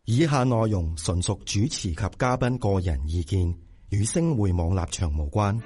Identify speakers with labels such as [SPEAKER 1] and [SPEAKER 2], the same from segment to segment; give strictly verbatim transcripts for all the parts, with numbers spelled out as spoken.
[SPEAKER 1] 以下內容純屬主持及嘉賓個人意見，與星匯網立場無關。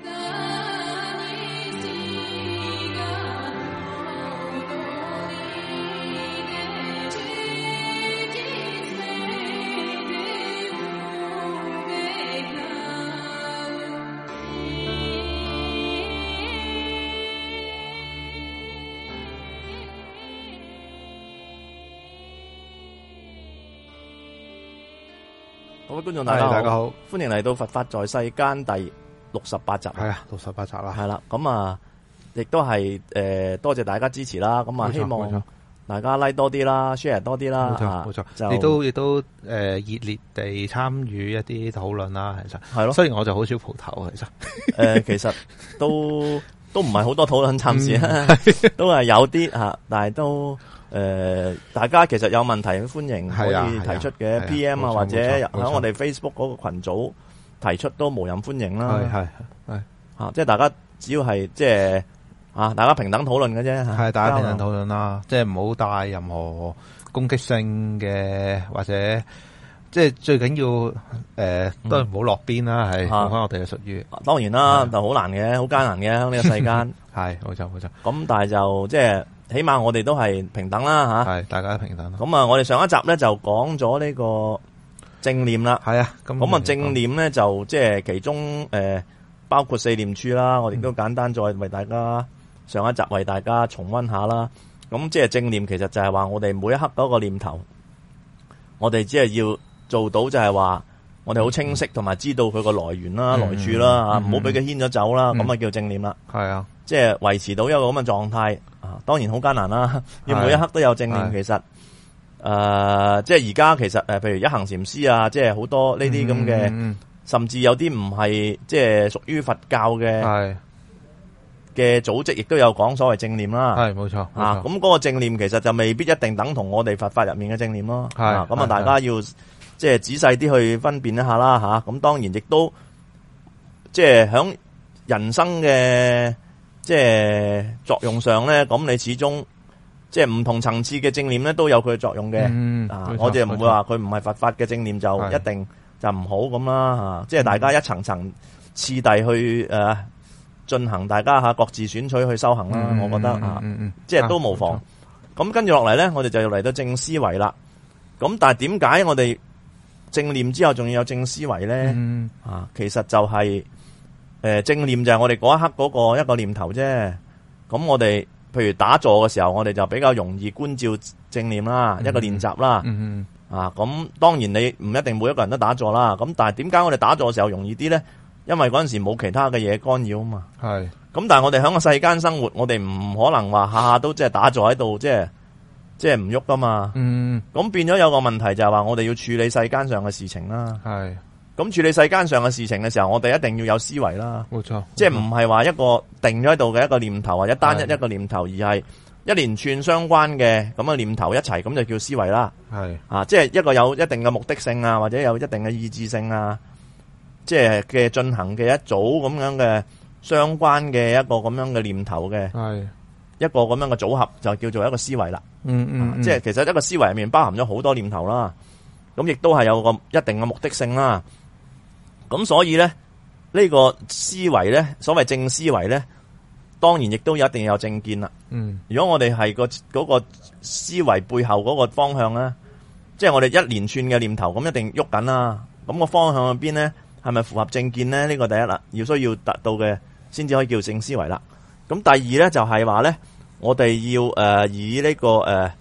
[SPEAKER 2] 各位觀眾大家好，
[SPEAKER 3] 大家好，
[SPEAKER 2] 歡迎嚟到《佛法在世間》第六十八集。
[SPEAKER 3] 係啊，六十八集啦。
[SPEAKER 2] 係啦，咁啊，亦都係誒，多謝大家支持啦。咁啊，希望大家 like 多啲啦 ，share 多啲啦。
[SPEAKER 3] 冇錯，冇錯。亦都亦都誒熱烈地參與一啲討論啦。其實係咯，雖然我就好少蒲頭，其實
[SPEAKER 2] 誒，其實都都唔係好多討論，暫時都係有啲吓，但係都。誒、呃，大家其實有問題歡迎可以提出嘅 P M 啊，或者喺我哋 Facebook 嗰個群組提出都無任歡迎啦。係係係吓，即係大家只要係即係啊，大家平等討論嘅啫。係大家平等討論啦，即係唔好帶任何攻擊性嘅，或者即係最緊要誒、呃，都係唔好落邊啦。係講翻我哋嘅術語，當然啦，就好難嘅，好艱難嘅喺呢個世間。係冇錯冇錯。咁但係就即係。起碼我哋都係平等啦，吓，係大家都平等。咁啊，我哋上一集咧就講咗呢個正念啦，係啊。咁啊，正念咧就即係其中誒、呃，包括四念處啦。我哋都簡單再為大家上一集為大家重溫下啦。咁即係正念，其實就係話我哋每一刻嗰個念頭，我哋只係要做到就係話我哋好清晰，同埋知道佢個來源啦、嗯、來處啦，吓，唔好俾佢牽咗走啦。咁、嗯、啊叫正念啦。係啊，即係維持到一個咁嘅狀態。啊，當然好艱難啦，要每一刻都有正念。其實，誒、呃，即係而家其實誒，譬如一行禪師啊，即係好多呢啲咁嘅，嗯、甚至有啲唔係即係屬於佛教嘅嘅組織，亦都有講所謂正念啦。係冇錯啊，咁嗰個正念其實就未必一定等同我哋佛法入面嘅正念咯。係咁啊，大家要即係仔細啲去分辨一下啦，吓。咁當然亦都即係響人生嘅。即係作用上咧，咁你始終即係唔同層次嘅正念咧，都有佢嘅作用嘅。嗯、啊，我哋唔會話佢唔係佛法嘅正念就一定就唔好咁啦。吓，即係大家一層層次第去誒進、呃、行，大家吓各自選取去修行啦。嗯、我覺得啊，嗯嗯、即係都無妨。咁、啊、跟住落嚟咧，我哋就要嚟到正思維啦。咁但係點解我哋正念之後仲要有正思維咧？嗯、啊，其實就係、是。誒、呃，正念就係我哋嗰一刻嗰個一個念頭啫。咁我哋譬如打坐嘅時候，我哋就比較容易觀照正念啦，嗯、一個練習啦。嗯嗯。啊，咁當然你唔一定每一個人都打坐啦。咁但係點解我哋打坐嘅時候容易啲咧？因為嗰陣時冇其他嘅嘢干擾啊嘛。係。咁但係我哋喺個世間生活，我哋唔可能話下下都即係打坐喺度，即係即係唔喐噶嘛。嗯。咁變咗有個問題就係話，我哋要處理世間上嘅事情啦。係。咁處理世間上嘅事情嘅時候，我哋一定要有思維啦。冇錯，即係唔係話一個定咗喺度嘅一個念頭，或者單一一個念頭，而係一連串相關嘅咁嘅念頭一齊，咁就叫思維啦。係啊，即係一個有一定嘅目的性啊，或者有一定嘅意志性啊，即係嘅進行嘅一組咁樣嘅相關嘅一個咁樣嘅念頭嘅，係一個咁樣嘅組合，就叫做一個思維啦。嗯嗯，嗯，即係其實一個思維入面包含咗好多念頭啦，咁亦都係有個一定嘅目的性啦。咁所以咧，呢、這個思維咧，所謂正思維咧，當然亦都一定有正見啦。嗯，如果我哋係個嗰個思維背後嗰個方向咧，即係我哋一連串嘅念頭，咁一定喐緊啦。咁、那個方向入邊咧，係咪符合正見咧？呢、這個第一啦，要需要達到嘅，先至可以叫正思維啦。咁第二咧就係話咧，我哋要誒、呃、以呢、這個誒、呃、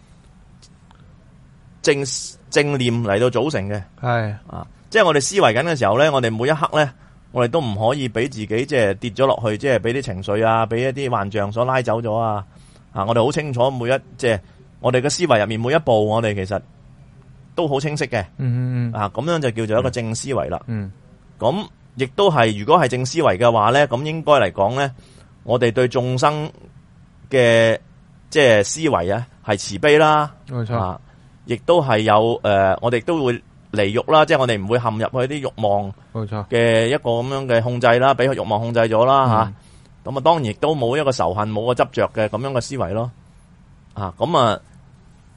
[SPEAKER 2] 正正念嚟到組成嘅，係啊。即係我哋思維緊嘅時候咧，我哋每一刻咧，我哋都唔可以俾自己即係跌咗落去，即係俾啲情緒啊，俾一啲幻象所拉走咗啊！啊，我哋好清楚每一即係我哋嘅思維入面每一步，我哋其實都好清晰嘅。嗯嗯啊，咁樣就叫做一個正思維啦。嗯，咁亦都係，如果係正思維嘅話咧，咁應該嚟講咧，我哋對眾生嘅即係思維啊，係慈悲啦。冇錯啊，亦都係有誒、呃，我哋都會。離欲啦，即係我哋唔會陷入去啲欲望嘅一個咁樣嘅控制啦，俾佢欲望控制咗啦吓。咁、嗯、啊，當然亦都冇一個仇恨，冇個執着嘅咁樣嘅思維咯。啊，咁啊，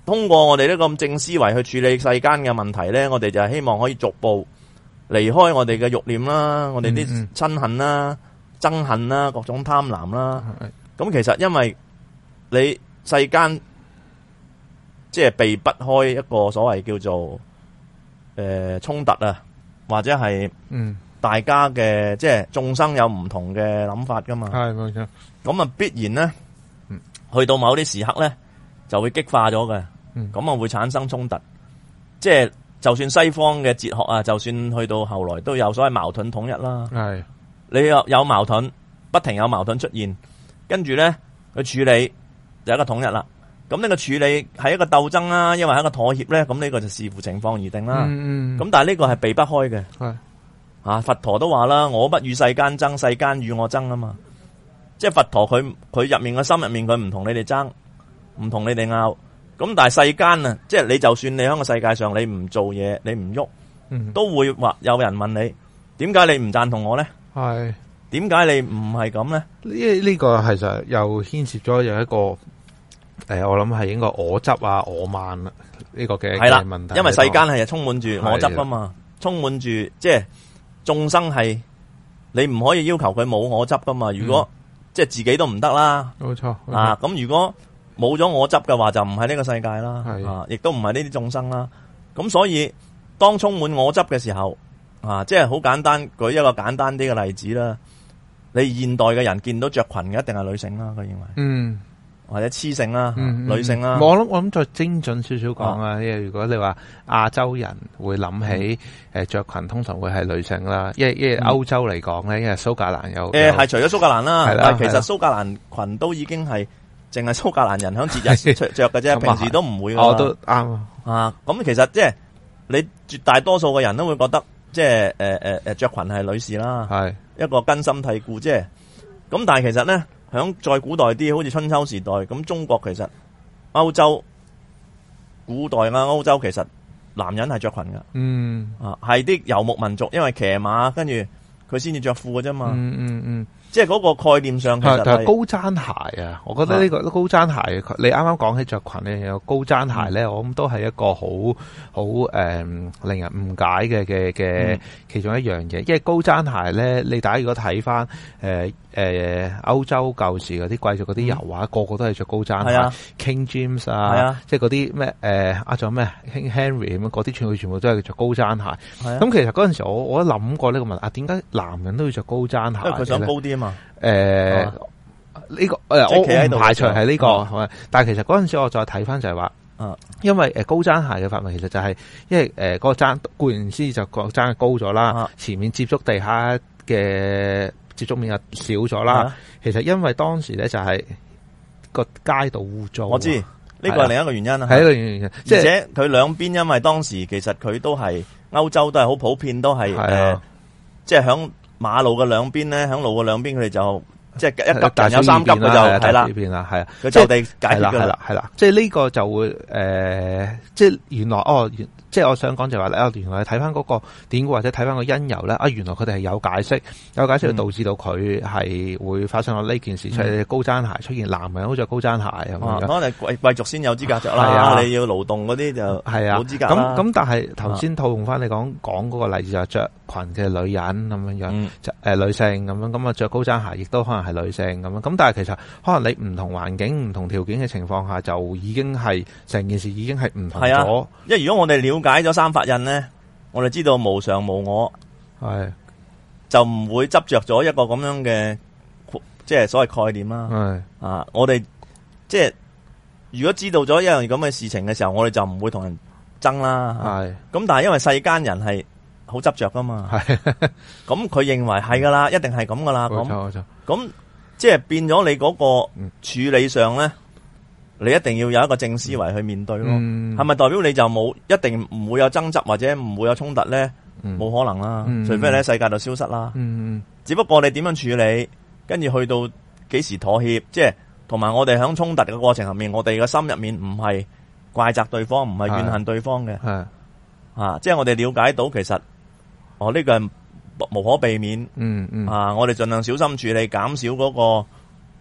[SPEAKER 2] 通過我哋呢個咁正思維去處理世間嘅問題咧，我哋就係希望可以逐步離開我哋嘅慾念啦，我哋啲親恨啦、憎恨啦、各種貪婪啦。咁其實因為你世間即係避不開一個所謂叫做誒衝突啊，或者係嗯大家嘅即係眾生有唔同嘅諗法噶嘛。係冇錯。咁啊必然咧，嗯，去到某啲時刻咧，就會激化咗嘅。咁啊、嗯、會產生衝突。即係就算西方嘅哲學啊，就算去到後來都有所謂矛盾統一啦。係你有有矛盾，不停有矛盾出現，跟住咧去處理就一個統一啦。咁呢個處理係一個鬥爭啦，因為係一個妥協咧，咁呢個就視乎情況而定啦。嗯嗯。咁但係呢個係避不開嘅。係啊，佛陀都話啦，我不與世間爭，世間與我爭啊嘛。即係佛陀佢佢入面嘅心入面，佢唔同你哋爭，唔同你哋拗。咁但係世間啊，即係你就算你喺個世界上你唔做嘢，你唔喐，嗯、都會話有人問你，點解你唔贊同我咧？係點解你唔係咁咧？
[SPEAKER 3] 呢呢個係實又牽涉咗有一個誒、呃，我諗係應該我執啊我慢啊呢個嘅嘅問題。
[SPEAKER 2] 因為世間係充滿住我執啊嘛，充滿住即係眾生係你唔可以要求佢冇我執噶嘛。如果、嗯、即係自己都唔得啦，冇錯啊。咁如果冇咗我執嘅話，就唔係呢個世界啦，啊，亦都唔係呢啲眾生啦。咁所以當充滿我執嘅時候，啊，即係好簡單，舉一個簡單啲嘅例子啦。你現代嘅人見到着裙嘅一定係女性啦，佢認為，嗯，或者雌性啦，嗯、女性啦。
[SPEAKER 3] 我諗我諗再精準少少講啊，因為如果你話亞洲人會諗起誒着裙，通常會係女性啦。因為因為歐洲嚟講咧，因為蘇格蘭有
[SPEAKER 2] 誒係除咗蘇格蘭啦，但係其實蘇格蘭裙都已經係。淨係蘇格蘭人響節日着着嘅啫，平時都唔會噶。我都啱啊！咁其實即係你絕大多數嘅人都會覺得，即係誒誒誒着裙係女士啦，係一個根深蒂固。即係咁，但係其實咧，響再古代啲，好似春秋時代咁，中國其實歐洲古代啦，歐洲其實男人係着裙噶。嗯啊，係啲游牧民族，因為騎馬跟住佢先至着褲嘅啫嘛。嗯嗯嗯。即係嗰個概念上其實係
[SPEAKER 3] 高踭鞋啊！我覺得呢個高踭鞋，你啱啱講起着裙咧，有高踭鞋咧，我諗都係一個好好誒令人誤解嘅嘅嘅其中一樣嘢。因為高踭鞋咧，你大家如果睇翻誒誒歐洲舊時嗰啲貴族嗰啲油畫，個個都係着高踭鞋。King James 啊，即係嗰啲咩誒啊，仲有咩 King Henry 咁嗰啲，全部全部都係着高踭鞋。咁其實嗰陣時我我都諗過呢個問題啊，點解男人都要着高踭鞋？
[SPEAKER 2] 因為佢想高啲。誒，呢、
[SPEAKER 3] 呃啊這個誒，呃、我唔排除係呢、這個，啊、但係其實嗰陣時我再睇翻就係話，啊、因為誒高踭鞋嘅發明其實就係、是，因為誒嗰個踭固然之就個踭高咗啦，啊、前面接觸地下嘅接觸面又少咗啦。啊、其實因為當時咧就係個街道污糟，
[SPEAKER 2] 我知呢個係另一個原因啊，
[SPEAKER 3] 係一個原因，
[SPEAKER 2] 即係而且佢兩邊因為當時其實佢都係歐洲都係好普遍都係誒，即係響。馬路嘅兩邊咧，響路嘅兩邊，佢哋就即係一級人有三級，佢就係啦，係啊，佢就地解決噶啦，
[SPEAKER 3] 係啦，即係呢個就會誒、呃，即係原來哦，即係我想講就係話咧，原來睇翻嗰個典故或者睇翻個因由咧，啊，原來佢哋係有解釋，有解釋導致到佢係會發生咗呢件事出嚟，嗯、高踭鞋出現，男人好着高踭鞋咁樣，
[SPEAKER 2] 可能貴貴族先有資格着啦，啊、你要勞動嗰啲就係啊冇資格啦。
[SPEAKER 3] 咁咁，但係頭先套用翻你講講嗰個例子就係着裙嘅女人咁樣樣，誒、嗯、女性咁樣，咁啊着高踭鞋亦都可能係女性咁樣，咁但係其實可能你唔同環境、唔同條件嘅情況下，就已經係成件事已經係唔同咗。
[SPEAKER 2] 啊、因為如果我哋了解咗三法印咧，我哋知道無常無我，係是就唔會執着咗一個咁樣嘅即係所謂概念啦。係是啊，我哋即係如果知道咗一樣咁嘅事情嘅時候，我哋就唔會同人爭啦。係咁是，但係因為世間人係好執着噶嘛，係咁佢認為係噶啦，一定係咁噶啦。冇錯冇錯。咁即係變咗你嗰個處理上咧。你一定要有一個正思維去面對咯，係咪、嗯、代表你就冇一定唔會有爭執或者唔會有衝突咧？冇、嗯、可能啦，嗯、除非你喺世界度消失啦。嗯、只不過你點樣處理，跟住去到幾時妥協，即係同埋我哋喺衝突嘅過程入面，我哋嘅心入面唔係怪責對方，唔係怨恨對方嘅，啊，即係我哋了解到其實，哦呢、這個係無可避免，嗯嗯、啊，我哋盡量小心處理，減少嗰、那個。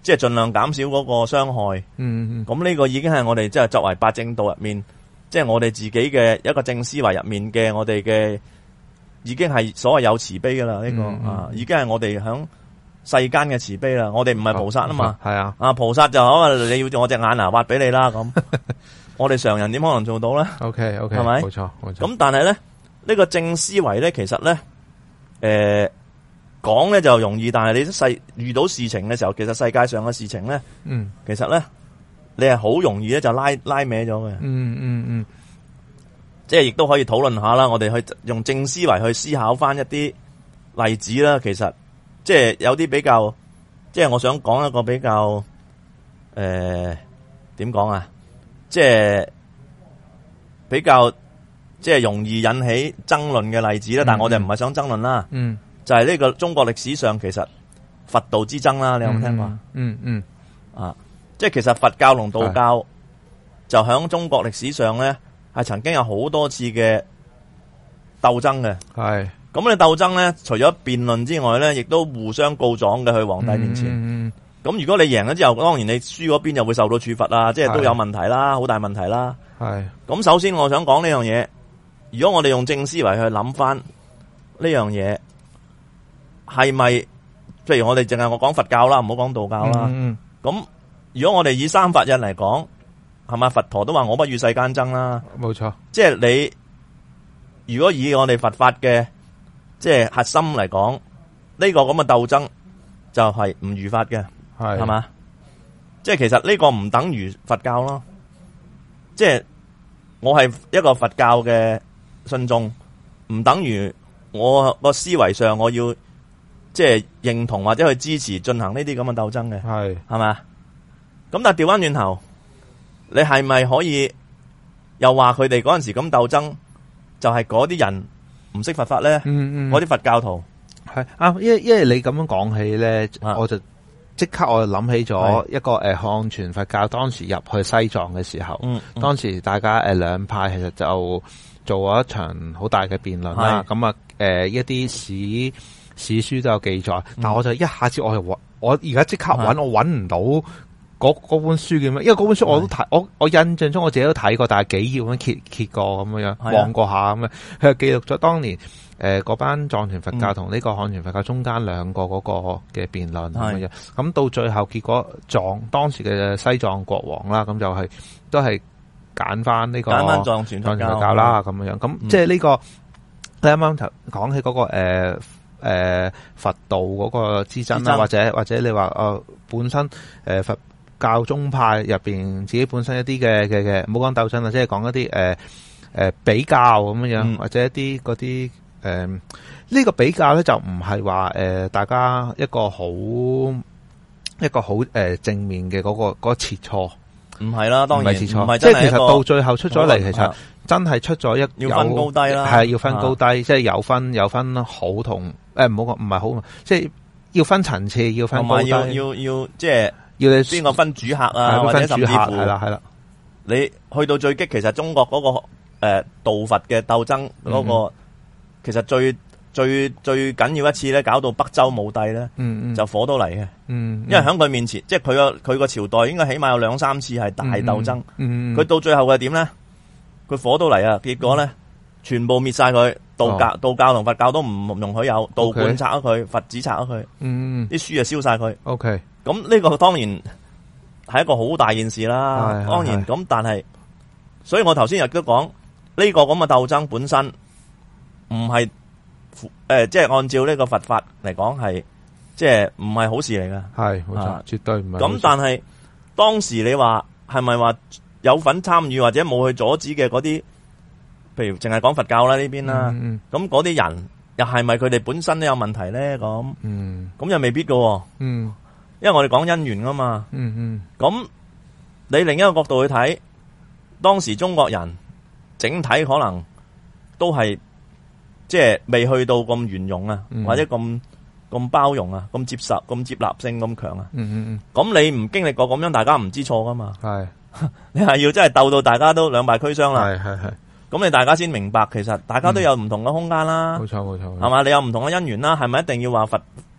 [SPEAKER 2] 即係盡量減少嗰個傷害。
[SPEAKER 3] 嗯嗯。
[SPEAKER 2] 咁呢個已經係我哋即係作為八正道入面，即係我哋自己嘅一個正思維入面嘅我哋嘅，已經係所謂有慈悲噶啦呢個、嗯嗯、啊，已經係我哋響世間嘅慈悲啦。我哋唔係菩薩啊嘛，係啊，啊菩薩就可能你要我隻眼啊挖俾你啦咁。我哋常人點可能做到咧
[SPEAKER 3] ？OK OK，
[SPEAKER 2] 係咪？
[SPEAKER 3] 冇錯冇錯。
[SPEAKER 2] 咁但係咧，呢、這個正思維咧，其實咧，誒講咧就容易，但係你世遇到事情嘅時候，其實世界上嘅事情咧，嗯，其實咧，你係好容易咧就拉拉歪咗嘅。嗯嗯嗯，即係亦都可以討論下啦。我哋去用正思維去思考翻一啲例子啦。其實即係有啲比較，即係我想講一個比較，誒點講啊？即係比較即係容易引起爭論嘅例子啦，嗯、但係我哋唔係想爭論啦。嗯，就係呢個中國歷史上其實佛道之爭啦，你有冇聽過？嗯嗯，嗯啊，即係其實佛教同道教就響中國歷史上咧係曾經有好多次嘅鬥爭嘅。係咁你鬥爭咧，除咗辯論之外咧，亦都互相告狀嘅去皇帝面前。嗯嗯咁如果你贏咗之後，當然你輸嗰邊就會受到處罰啦，即係都有問題啦，好大問題啦。係。咁首先我想講呢樣嘢，如果我哋用正思維去諗翻呢樣嘢，係咪？譬如我哋淨係我講佛教啦，唔好講道教啦。嗯。咁如果我哋以三法印嚟講，係咪佛陀都話我不與世間爭啦？冇錯。即係你如果以我哋佛法嘅即係核心嚟講，呢個咁嘅鬥爭就係唔如法嘅。係，係嘛？即係其實呢個唔等於佛教咯。即係我係一個佛教嘅信眾，唔等於我個思維上我要即係認同或者去支持進行呢啲咁嘅鬥爭嘅。係，係嘛？咁但係調翻轉頭，你係咪可以又話佢哋嗰陣時咁鬥爭，就係嗰啲人唔識佛法咧？嗯嗯，嗰啲佛教徒係啊，因為因為你咁樣講起咧，我就。即刻我就諗起咗一個誒漢傳佛教當時入去西藏嘅時候，嗯嗯、當時大家誒兩派其實就做咗一場好大嘅辯論啦。咁啊誒一啲史史書都有記載，嗯、但我就一下子我就揾我而家即刻揾我揾唔到嗰嗰本書叫咩？因為嗰本書我都睇，我我印象中我自己都睇過，但係幾頁咁樣揭揭過咁樣望過下咁樣，佢係記錄咗當年。誒，嗰、呃、班藏傳佛教同呢個漢傳佛教中間兩個嗰個嘅辯論咁樣，咁到最後結果藏當時嘅西藏國王啦，咁就係、是、都係揀翻呢個揀翻藏傳佛教啦，咁樣樣，咁、嗯、即係呢、這個你啱啱頭講起嗰、那個誒誒、呃呃、佛道嗰個之爭啦，或者或者你話誒、呃、本身誒、呃、佛教宗派入邊自己本身一啲嘅嘅嘅，唔好講鬥爭啦，即係講一啲誒誒比較咁樣樣，嗯、或者一啲嗰啲。誒，呢、呃這個比較咧就唔係話誒，大家一個好一個好誒、呃、正面嘅嗰、那個嗰、那個切磋，唔係啦，當然唔係切磋，即係其實到最後出咗嚟，其實真係出咗一要分高低啦，係要分高低，即係有分有分好同誒唔好講唔係好，即係要分層次，要分高低，要要要即係要你邊個分主客啊，或者甚至乎係啦係啦，你去到最激，其實中國嗰、那個誒、呃、道佛嘅鬥爭嗰、那個。嗯其實最最最緊要一次咧，搞到北周武帝咧，嗯嗯、就火都嚟嘅。嗯嗯、因為喺佢面前，即係佢個佢個朝代應該起碼有兩三次係大鬥爭。佢、嗯嗯、到最後係點咧？佢火都嚟啊！結果咧，全部滅晒佢。道教、哦、道教同佛教都唔容許有道觀拆咗佢，佛寺拆咗佢。啲、嗯、書啊燒晒佢。OK，咁呢個當然係一個好大件事啦。嗯、當然咁，但係，所以我頭先亦都講呢個咁嘅鬥爭本身。唔係誒，即係按照呢個佛法嚟講，係即係唔係好事嚟噶。係冇錯，絕對唔係。咁但係當時你話係咪話有份參與或者冇去阻止嘅嗰啲，譬如淨係講佛教啦呢邊啦，咁嗰啲人又係咪佢哋本身都有問題咧？咁，嗯，咁又未必噶。嗯，因為我哋講因緣噶嘛。嗯嗯。咁你另一個角度去睇，當時中國人整體可能都係。即係未去到咁圓融啊，嗯、或者咁咁包容啊，咁接受、咁接納性咁強啊。嗯嗯嗯。咁你唔經歷過咁樣，大家唔知錯噶嘛。係是。你係要真係鬥到大家都兩敗俱傷啦。係係係。咁你大家先明白，其實大家都有唔同嘅空間啦。冇錯冇錯。係嘛？你有唔同嘅因緣啦，係咪一定要話佛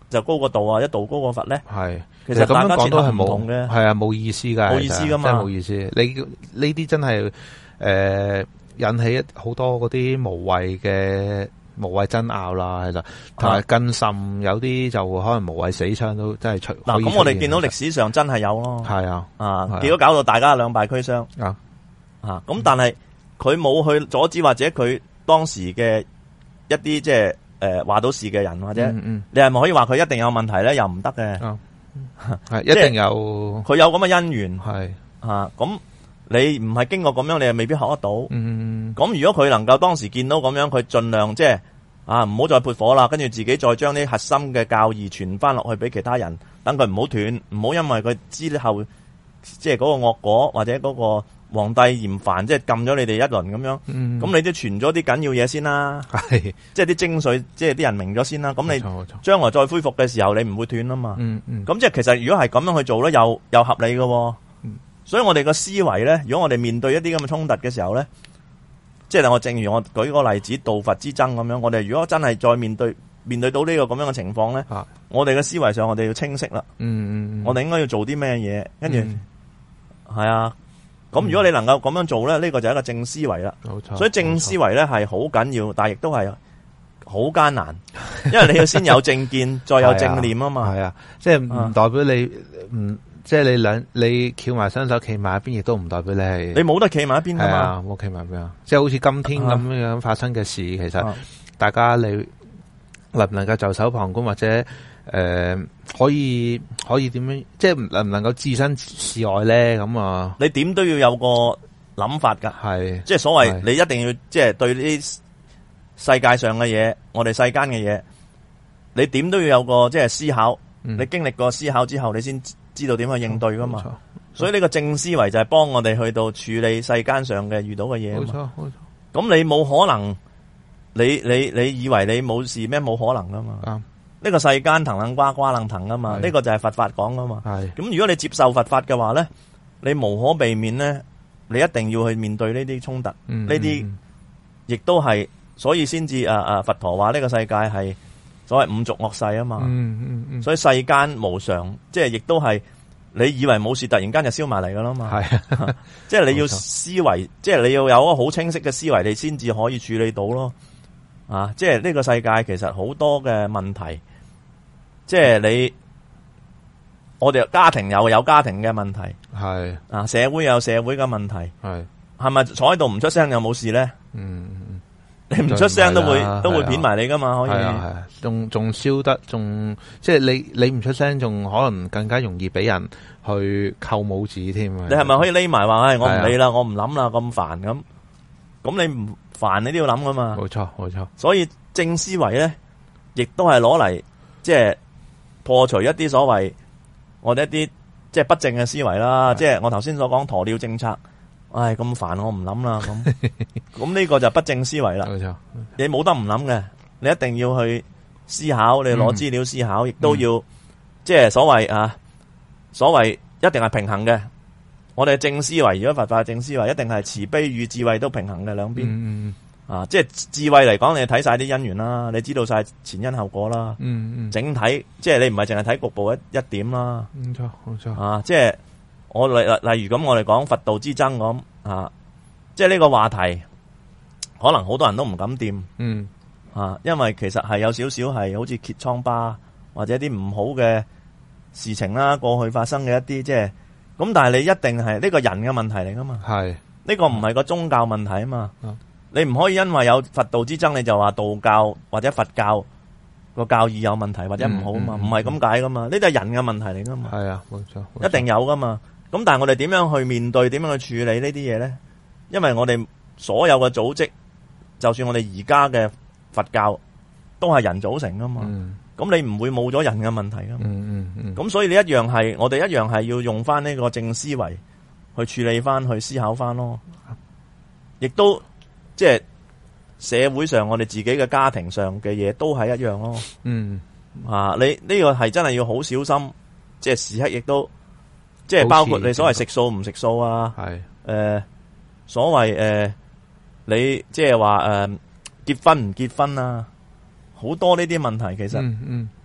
[SPEAKER 2] 就高過道啊，一道高過佛咧？
[SPEAKER 3] 係，
[SPEAKER 2] 其實大家
[SPEAKER 3] 講都係
[SPEAKER 2] 唔同嘅，
[SPEAKER 3] 係啊，冇意思噶，
[SPEAKER 2] 冇意思噶嘛，
[SPEAKER 3] 真係冇意思。你呢啲真係誒、呃、引起好多嗰啲無謂嘅無謂爭拗啦，係啦，同埋更甚有啲就可能無謂死傷都真係出。嗱，
[SPEAKER 2] 咁我哋見到歷史上真係有咯，
[SPEAKER 3] 係啊，
[SPEAKER 2] 啊，結果搞到大家兩敗俱傷啊，啊，咁但係佢冇去阻止或者佢當時嘅一啲即係。誒，話、呃、到事嘅人或者，嗯嗯、你係咪可以話佢一定有問題咧？又唔得嘅，係、
[SPEAKER 3] 嗯、一定有，
[SPEAKER 2] 佢有咁嘅因緣，
[SPEAKER 3] 係
[SPEAKER 2] 吓咁你唔係經過咁樣，你又未必學得到。咁、
[SPEAKER 3] 嗯、
[SPEAKER 2] 如果佢能夠當時見到咁樣，佢盡量即係啊，唔好再撥火啦，跟住自己再將啲核心嘅教義傳翻落去俾其他人，等佢唔好斷，唔好因為佢之後即係嗰個惡果或者嗰個。皇帝嫌煩，即係撳咗你哋一輪咁樣，咁、嗯、你都傳咗啲緊要嘢先啦，
[SPEAKER 3] 係
[SPEAKER 2] 即係啲精髓，即係啲人明咗先啦。咁你將來再恢復嘅時候，你唔會斷啊嘛。咁、嗯嗯、即係其實如果係咁樣去做咧，又又合理嘅。嗯、所以我哋個思維咧，如果我哋面對一啲咁嘅衝突嘅時候咧，即係我正如我舉個例子，道佛之爭咁樣，我哋如果真係再面對面對到呢個咁樣嘅情況咧，啊、我哋嘅思維上我哋要清晰啦。嗯嗯、我哋應該要做啲咩嘢？跟住係啊。咁如果你能夠咁樣做咧，呢、這個就係一個正思維啦。冇錯，所以正思維咧係好緊要，但係亦都係好艱難，因為你要先有正見，再有正念啊嘛。係啊，即係唔代表你唔即係你兩你翹埋雙手企埋一邊，亦都唔代表你係你冇得企埋一邊噶嘛。冇企埋一邊啊！即係好似今天咁樣樣發生嘅事，其實大家你能唔能夠袖手旁觀或者？誒、呃，可以可以點樣？即係能唔能夠置身事外咧？咁啊，你點都要有個諗法噶，係即係所謂你一定要即係對呢啲世界上嘅嘢，我哋世間嘅嘢，你點都要有個即係思考。嗯、你經歷過思考之後，你先知道點去應對噶嘛。嗯、所以呢個正思維就係幫我哋去到處理世間上嘅遇到嘅嘢。冇錯，冇錯。咁你冇可能，你你你以為你冇事咩？冇可能噶嘛。嗯呢個世間騰楞瓜瓜楞騰啊嘛，呢、這個就係佛法講噶嘛。係咁，如果你接受佛法嘅話咧，你無可避免咧，你一定要去面對呢啲衝突，呢啲亦都係，所以先至啊啊佛陀話呢個世界係所謂五濁惡世啊嘛。嗯嗯嗯，所以世間無常，即係亦都係你以為冇事，突然間就燒埋嚟噶啦嘛。係，即係你要思維，即係你要有一個好清晰嘅思維，你先至可以處理到咯。啊，即係呢個世界其實好多嘅問題。即係你，我哋家庭又有家庭嘅問題，係啊，社會有社會嘅問題，係係咪坐喺度唔出聲就冇事咧？嗯，你唔出聲都會都會片埋你噶嘛？可以係啊，仲仲燒得，仲即係你你唔出聲，仲可能更加容易俾人去扣帽子添。你係咪可以匿埋話，唉，我唔理啦，我唔諗啦，咁煩咁，咁你唔煩你都要諗噶嘛？冇錯，冇錯。所以正思維咧，亦都係攞嚟即係。破除一啲所謂我哋一啲即係不正嘅思維啦，即係我頭先所講鴕鳥政策，唉咁煩我唔諗啦咁，咁呢個就不正思維啦。冇錯，你冇得唔諗嘅，你一定要去思考，你攞資料思考，亦、嗯、都要、嗯、即係所謂啊，所謂一定係平衡嘅。我哋正思維，如果佛法正思維，一定係慈悲與智慧都平衡嘅兩邊。嗯啊，即係智慧嚟講，你睇晒啲因緣啦，你知道晒前因後果啦。嗯嗯，整體即係你唔係淨係睇局部一一點啦。冇錯冇錯。啊，即係我例例如咁，我哋講佛道之爭咁啊，即係呢個話題，可能好多人都唔敢掂。嗯啊，因為其實係有少少係好似揭瘡疤或者啲唔好嘅事情啦，過去發生嘅一啲即係咁，但係你一定係呢個人嘅問題嚟噶嘛。係呢個唔係個宗教問題啊嘛。嗯你唔可以因為有佛道之爭，你就話道教或者佛教個教義有問題或者唔好啊嘛？唔係咁解噶嘛？呢啲係人嘅問題嚟噶嘛？係啊，冇錯，一定有噶嘛。咁但係我哋點樣去面對，點樣去處理呢啲嘢咧？因為我哋所有嘅組織，就算我哋而家嘅佛教，都係人組成噶嘛。咁、嗯、你唔會冇咗人嘅問題噶嘛？咁、嗯嗯嗯、所以你一樣係，我哋一樣係要用翻呢個正思維去處理翻，去思考翻咯，亦都。即係社會上，我哋自己嘅家庭上嘅嘢都係一樣咯。嗯，啊，你呢個係真係要好小心，即係時刻亦都，即係包括你所謂食素唔食素啊。係誒、呃，所謂誒、呃，你即係話誒結婚唔結婚啊，好多呢啲問題其實。嗯嗯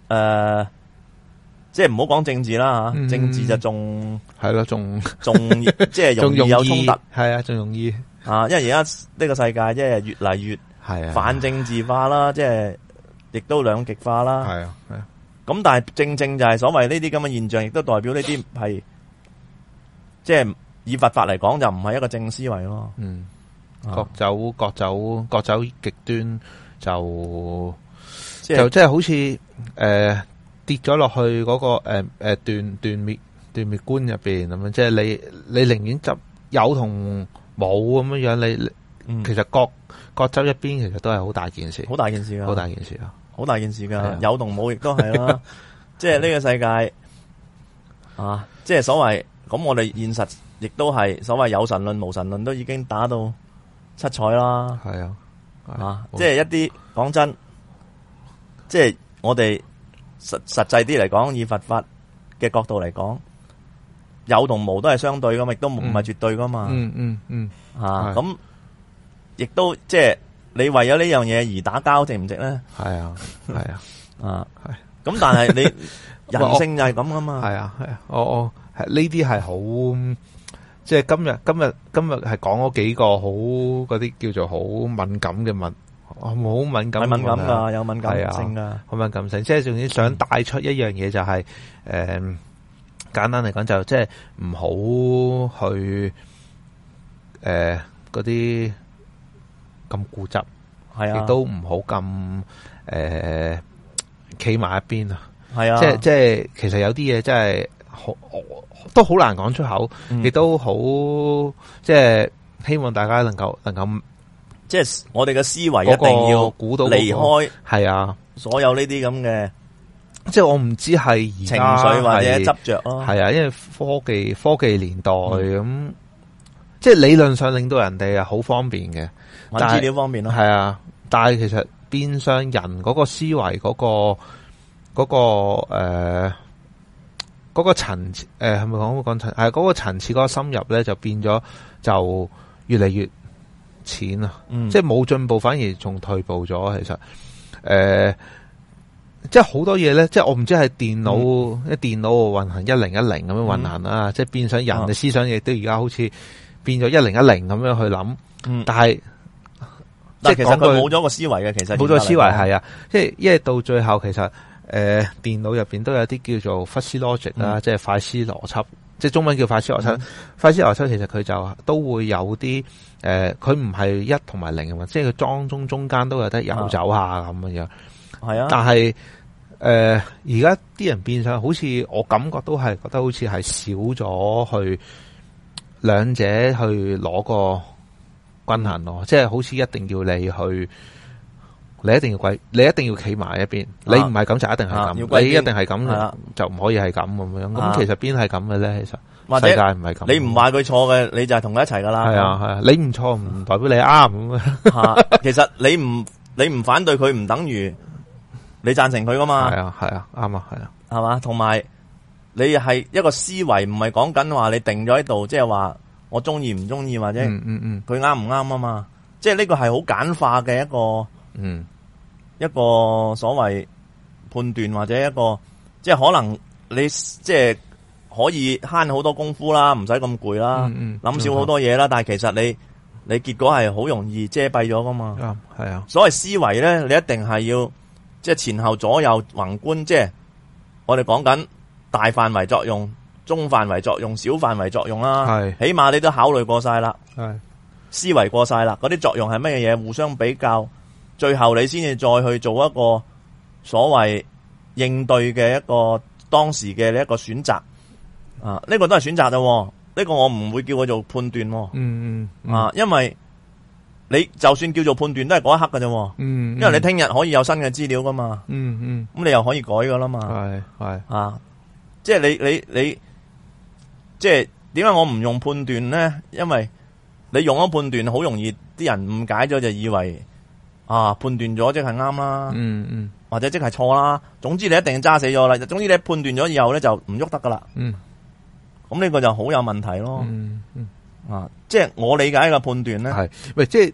[SPEAKER 2] 誒，即係唔好講政治啦吓，
[SPEAKER 3] 嗯、
[SPEAKER 2] 政治就仲
[SPEAKER 3] 係咯，仲
[SPEAKER 2] 仲即係容易有衝突，
[SPEAKER 3] 係啊，仲容易
[SPEAKER 2] 啊，因為而家呢個世界即係越嚟越
[SPEAKER 3] 係啊
[SPEAKER 2] 反政治化啦，即係亦都兩極化啦。
[SPEAKER 3] 係啊，係啊。
[SPEAKER 2] 咁但係正正就係所謂呢啲咁嘅現象，亦都代表呢啲係即係以佛法嚟講，就唔係一個正思維咯。
[SPEAKER 3] 嗯，各走各走各走極端就。就即係好似誒、呃、跌咗落去嗰、那個誒誒、呃、斷斷滅斷滅觀入邊咁樣，即係你你寧願執有同冇咁樣樣，你、嗯、其實各各執一邊，其實都係好大件事，
[SPEAKER 2] 好大件事噶，
[SPEAKER 3] 好大件事啊，
[SPEAKER 2] 好大件事噶，有同冇亦都係啦。即係呢個世界啊，即係所謂咁，我哋現實亦都係所謂有神論、無神論都已經打到七彩啦。係啊，啊，即係一啲講真。即係我哋實實際啲嚟講，以佛法嘅角度嚟講，有同無都係相對噶嘛，亦都唔係絕對噶嘛。
[SPEAKER 3] 嗯嗯嗯，
[SPEAKER 2] 吓咁，亦都即係你為咗呢樣嘢而打交，值唔值咧？係啊，係啊，啊係。咁但係你人性就係咁噶嘛。係啊係啊，我我係呢啲係好，即係今日今日今日係講咗幾個好嗰啲叫做好敏感嘅問。我好敏感，係敏感噶，有敏感性噶，好敏感性。即係總之想帶出一樣嘢，就係、是、誒、嗯呃，簡單嚟講就即係唔好去誒嗰啲咁固執，係啊，亦都唔好咁誒企埋一邊啊。係啊，即係即係其實有啲嘢真係好都好難講出口，亦、嗯、都好即係希望大家能夠能夠。即係我哋嘅思維一定要估到離開，係啊，所有呢啲咁嘅，即係我唔知係而家情緒或者執着咯，係啊，因為科技科技年代咁、嗯，即係理論上令到人哋啊好方便嘅，搵資料方便咯，係啊，但係其實變相人嗰個思維嗰、嗰個嗰、嗰個誒嗰、呃嗰個層誒係咪講講層係嗰個層次嗰個深入咧，就變咗就越嚟越。錢啊，嗯、即係冇進步，反而仲退步咗。其實，誒、呃，即係好多嘢咧，即係我唔知係電腦，一、嗯、電腦運行一零一零咁樣運行啦、嗯，即係變相人嘅思想亦都而家好似變咗一零一零咁樣去諗、嗯。但係，即係其實佢冇咗個思維嘅，其實冇咗思維係啊，即係因為到最後其實，誒、呃，電腦入邊都有啲叫做 fuzzy logic 啦、嗯，即係快思邏輯。即係中文叫快思邏輯、嗯，快思邏輯其實佢就都會有啲誒，佢唔係一同埋零嘅嘛，即係佢當中中間都有得遊走下咁樣樣。係啊，但係誒而家啲人變相好似我感覺都係覺得好似係少咗去兩者去攞個均衡咯，即係好似一定要你去。你一定要歸，你一定要企埋一邊、啊。你唔係咁就一定係咁、啊，你一定係咁就唔可以係咁咁樣。咁、啊、其實邊係咁嘅咧？其實或者世界唔係咁。你唔話佢錯嘅，你就係同佢一齊噶啦。係啊係啊，你唔錯唔代表你啱咁啊。其實你唔你唔反對佢，唔等於你贊成佢噶嘛。係啊係啊，啱啊係啊，係嘛。同埋你係一個思維，唔係講緊話你定咗喺度，即係話我中意唔中意或者嗯嗯嗯，佢啱唔啱啊嘛。即係呢個係好簡化嘅一個。嗯，一個所謂判斷或者一個，即係可能你即係可以慳好多功夫啦，唔使咁攰啦，諗、嗯嗯、少好多嘢啦、嗯。但係其實你你結果係好容易遮蔽咗噶嘛。係、嗯、啊，所謂思維咧，你一定係要即係前後左右宏觀，即係我哋講緊大範圍作用、中範圍作用、小範圍作用啦。係，起碼你都考慮過晒啦。係，思維過晒啦，嗰啲作用係乜嘢嘢？互相比較。最後你先至再去做一個所謂應對嘅一個當時嘅一個選擇啊，呢、這個都係選擇啫，呢、這個我唔會叫佢做判斷。嗯嗯啊，因為你就算叫做判斷都係嗰一刻㗎啫。嗯，因為你聽日可以有新嘅資料噶嘛。嗯嗯，咁你又可以改噶啦嘛。係係啊，即係你你你，即係點解我唔用判斷咧？因為你用咗判斷，好容易啲人誤解咗，就以為。啊，判斷咗即係啱啦，嗯嗯，或者即係錯啦。總之你一定揸死咗啦。總之你判斷咗以後咧就唔喐得噶啦。嗯，咁呢個就好有問題咯。嗯嗯，啊，即係我理解嘅判斷咧係，喂，即係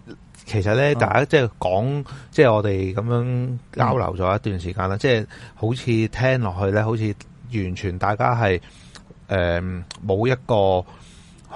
[SPEAKER 3] 其實咧，大家即係講，即係我哋咁樣交流咗一段時間啦，嗯、即係好似聽落去咧，好似完全大家係誒冇一個好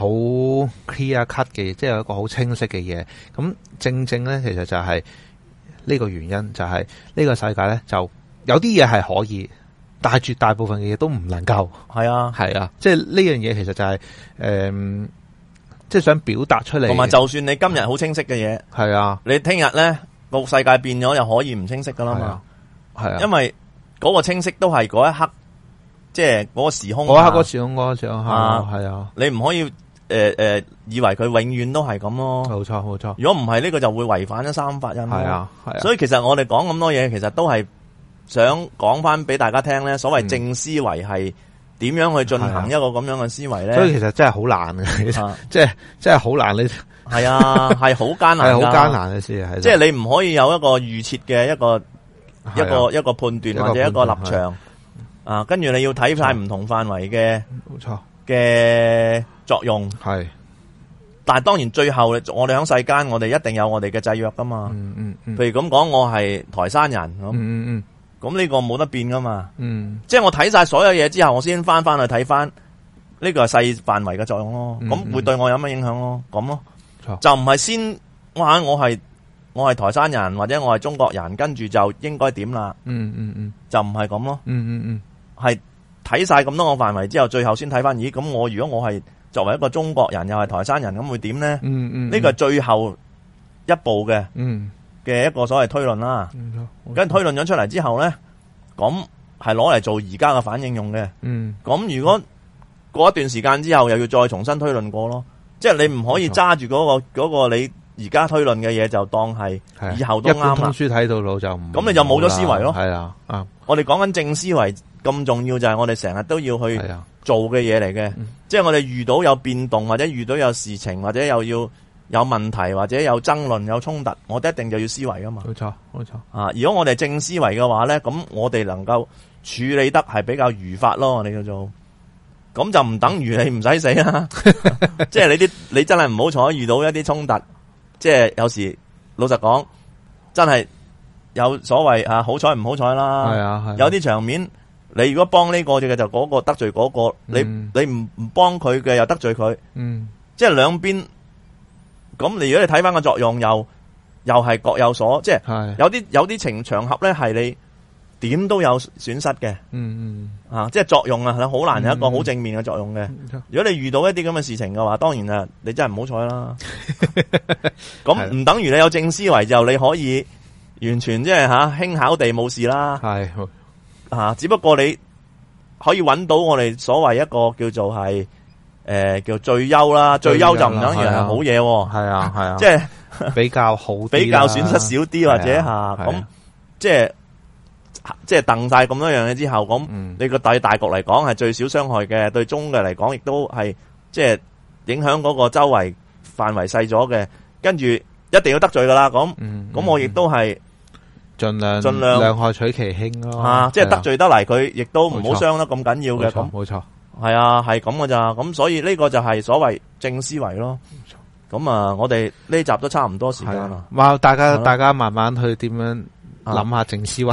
[SPEAKER 3] clear cut 嘅，即係有一個好清晰嘅嘢。咁正正咧，其實就係呢個原因，就係呢個世界咧，就有啲嘢係可以，但係絕大部分嘅嘢都唔能夠。
[SPEAKER 2] 係啊，
[SPEAKER 3] 係啊，即係呢樣嘢其實就係、是、誒。呃即係想表達出嚟，
[SPEAKER 2] 同埋就算你今日好清晰嘅嘢，係啊，你聽日咧個世界變咗，又可以唔清晰噶啦嘛，係啊，因為嗰個清晰都係嗰一刻，即係嗰個時空，嗰一刻嗰個時空嗰個時空係啊，係啊，你唔可以誒誒、呃呃、以為佢永遠都係咁咯，冇錯冇錯。如果唔係呢個就會違反咗三法印，係啊係啊。所以其實我哋講咁多嘢，其實都係想講翻俾大家聽咧，所謂正思維係。點樣去進行一個咁樣嘅思維咧？所以其實真係好難嘅，其實即係即係好難。你係啊，係好艱難，係好艱難嘅事。係即係你唔可以有一個預設嘅一個一個一個判斷或者一個立場啊。跟住你要睇晒唔同範圍嘅冇錯嘅作用。係，但係當然最後我哋喺世間，我哋一定有我哋嘅制約噶嘛。嗯嗯嗯。譬如咁講，我係台山人咁。嗯嗯嗯。咁呢個冇得變噶嘛，嗯，即係我睇晒所有嘢之後，我先翻翻去睇翻呢個係細範圍嘅作用咯，咁、嗯、會對我有乜影響咯？咁咯，嗯、就唔係先話我係我係台山人或者我係中國人，跟住就應該點啦？嗯嗯嗯，就唔係咁咯，嗯嗯嗯，係睇晒咁多個範圍之後，最後先睇翻，咦？咁我如果我係作為一個中國人又係台山人，咁會點咧？嗯嗯，呢個係最後一步嘅，嗯。嘅一個所謂推論啦，跟住推論咗出嚟之後咧，咁係攞嚟做而家嘅反應用嘅。嗯，咁如果過一段時間之後又要再重新推論過咯，即係你唔可以揸住嗰個嗰個你而家推論嘅嘢就當係以後都啱啦。一本通書睇到老就唔，咁你就冇咗思維咯。係啊，啊，我哋講緊正思維咁重要，就係我哋成日都要去做嘅嘢嚟嘅。即係我哋遇到有變動或者遇到有事情或者又要。有問題或者有爭論有衝突，我哋一定就要思維噶嘛。冇錯，冇錯。啊，如果我哋正思維嘅話咧，咁我哋能夠處理得係比較如法咯，我哋叫做。咁就唔等於你唔使死啦。即係你啲你真係唔好彩遇到一啲衝突，即係有時老實講，真係有所謂啊，好彩唔好彩啦。係啊，係。有啲場面，你如果幫呢個嘅就嗰個得罪嗰個，你你唔唔幫佢嘅又得罪佢。嗯。即係兩邊。咁你如果你睇翻個作用，又又係各有所，即係有啲有啲情場合咧，係你點都有損失嘅。嗯嗯，啊，即係作用啊，好難有一個好正面嘅作用嘅。嗯、如果你遇到一啲咁嘅事情嘅話，當然啊，你真係唔好彩啦。咁唔等於你有正思維就你可以完全即係吓輕巧地冇事啦。係啊，只不過你可以揾到我哋所謂一個叫做係。誒、呃，叫最優啦，最優就唔等於係好嘢，係啊係啊，即係、啊、比較好，比較損失少啲或者吓咁，即係即係掟晒咁多樣嘢之後，咁、嗯、你個大大局嚟講係最少傷害嘅，對中嘅嚟講亦都係即係影響嗰個周圍範圍細咗嘅，跟住一定要得罪噶啦，咁咁、嗯嗯、我亦都係盡量盡量兩害取其輕咯，啊，即係得罪得嚟，佢亦都唔好傷得咁緊要嘅，咁冇錯。係啊，係咁噶咋，咁所以呢個就係所謂正思維咯。咁啊，我哋呢集都差唔多時間啦。哇，大家大家慢慢去點樣諗下正思維。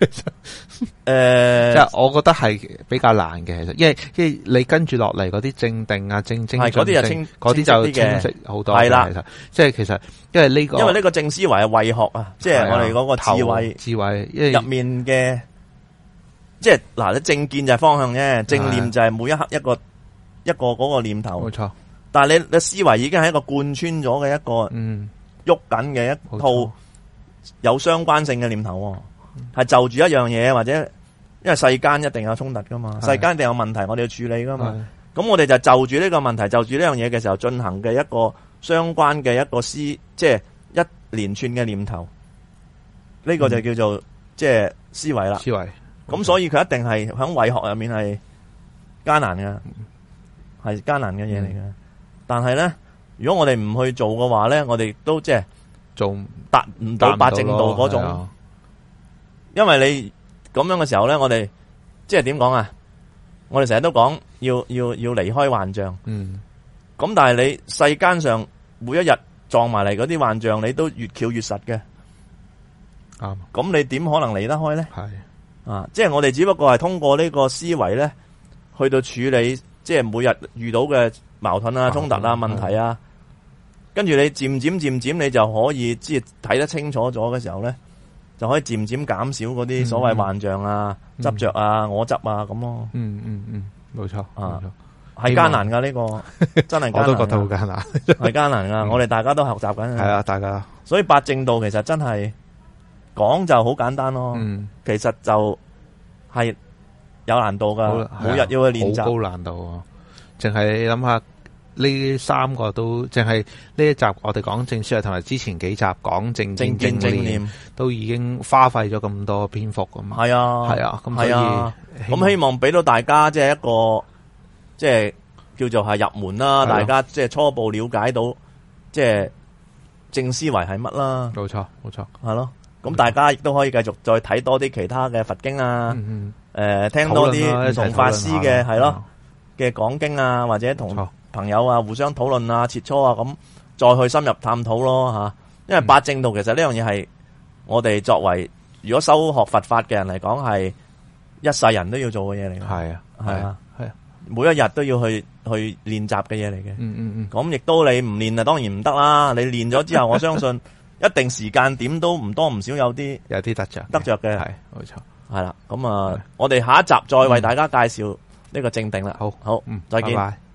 [SPEAKER 2] 誒，即係我覺得係比較難嘅，其實，因為因為你跟住落嚟嗰啲正定啊、正正嗰啲就清，嗰啲就清晰好多。係啦，其實即係其實因為呢個因為呢個正思維係慧學啊，即係我哋嗰個智慧智慧入面嘅。即係嗱，你正見就係方向啫，正念就係每一刻一個一個嗰個念頭。冇錯，但係你你思維已經係一個貫穿咗嘅一個，嗯，喐緊嘅一套有相關性嘅念頭，係就住一樣嘢或者，因為世間一定有衝突噶嘛，世間一定有問題，我哋要處理噶嘛。咁我哋就就住呢個問題，就住呢樣嘢嘅時候進行嘅一個相關嘅一個思，即係一連串嘅念頭。呢個就叫做即係思維啦。思維。咁所以佢一定係喺慧學入面係艱難嘅，係艱難嘅嘢嚟嘅。但係咧，如果我哋唔去做嘅話咧，我哋都即係做達唔到八正道嗰種。因為你咁樣嘅時候咧，我哋即係點講啊？我哋成日都講要要要離開幻象。嗯。咁但係你世間上每一日撞埋嚟嗰啲幻象，你都越翹越實嘅。
[SPEAKER 3] 啱，
[SPEAKER 2] 咁你點可能離得開咧？
[SPEAKER 3] 係
[SPEAKER 2] 啊，即係我哋只不過係通過呢個思維咧，去到處理即係每日遇到嘅矛盾啊、衝突啊、問題啊，跟住你漸漸漸漸你就可以即係睇得清楚咗嘅時候咧，就可以漸漸減少嗰啲所謂幻象啊、執着啊、我執啊咁咯。
[SPEAKER 3] 嗯嗯嗯，冇錯啊。
[SPEAKER 2] 係艱難噶呢個，真係艱難。我
[SPEAKER 3] 都覺得好艱難，
[SPEAKER 2] 係艱難噶。我哋大家都學習緊。
[SPEAKER 3] 係啊，大家。
[SPEAKER 2] 所以八正道其實真係講就好簡單咯。嗯，其實就係有難度噶，每日要去練習。
[SPEAKER 3] 好高難度啊！淨係你諗下呢三個都，淨係呢一集我哋講正書啊，同埋之前幾集講正正正正念，都已經花費咗咁多篇幅噶嘛。
[SPEAKER 2] 係啊，
[SPEAKER 3] 係啊，咁所以
[SPEAKER 2] 咁希望俾到大家即係一個。即係叫做係入門啦，大家即係初步了解到，即係正思維係乜啦。
[SPEAKER 3] 冇錯，冇錯，
[SPEAKER 2] 係咯。咁大家亦都可以繼續再睇多啲其他嘅佛經啊，誒、嗯呃，聽多啲同法師嘅係咯嘅講經啊，或者同朋友啊互相討論啊、切磋啊，咁再去深入探討咯吓。因為八正道其實呢樣嘢係我哋作為如果修學佛法嘅人嚟講，係一世人都要做嘅嘢嚟。
[SPEAKER 3] 係啊，
[SPEAKER 2] 係啊。每一日都要去去練習嘅嘢嚟嘅，
[SPEAKER 3] 嗯嗯嗯，
[SPEAKER 2] 咁亦都你唔練啊，當然唔得啦。你練咗之後，我相信一定時間點都唔多唔少有啲
[SPEAKER 3] 有啲得着
[SPEAKER 2] 得着嘅，
[SPEAKER 3] 係冇錯，
[SPEAKER 2] 係啦。咁啊，我哋下一集再為大家介紹呢個正定啦。
[SPEAKER 3] 好，
[SPEAKER 2] 好，
[SPEAKER 3] 嗯，
[SPEAKER 2] 再見。
[SPEAKER 3] 拜拜。